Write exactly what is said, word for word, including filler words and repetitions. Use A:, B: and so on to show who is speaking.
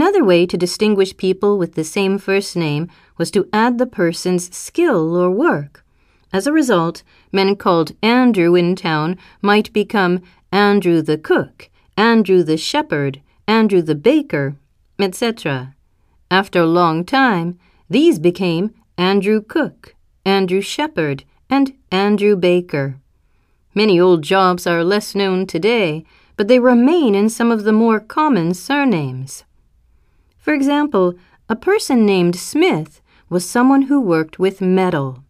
A: Another way to distinguish people with the same first name was to add the person's skill or work. As a result, men called Andrew in town might become Andrew the cook, Andrew the shepherd, Andrew the baker, et cetera. After a long time, these became Andrew Cook, Andrew Shepherd, and Andrew Baker. Many old jobs are less known today, but they remain in some of the more common surnames. For example, a person named Smith was someone who worked with metal.